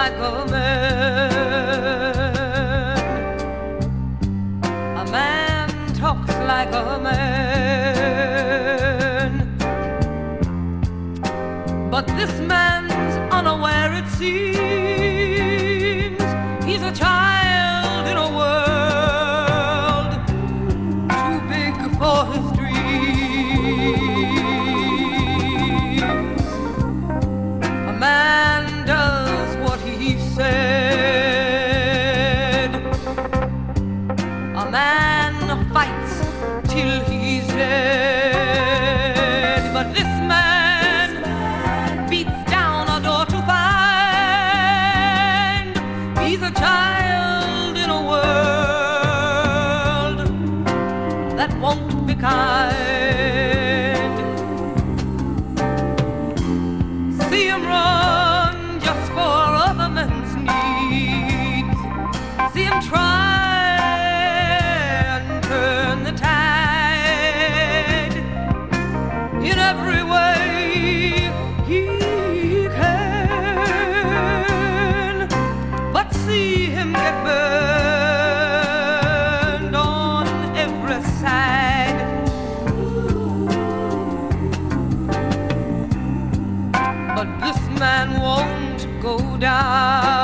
like a man. A man talks like a man. But this man's unaware, it seems. He's a child in a world too big for his dreams. A man does what he said. A man fights till he's dead. But this man beats down a door to find he's a child in a world that won't be kind. See him run just for other men's needs. See him try and turn the tide in every way he can. But see him get burned on every side. But this man won't go down.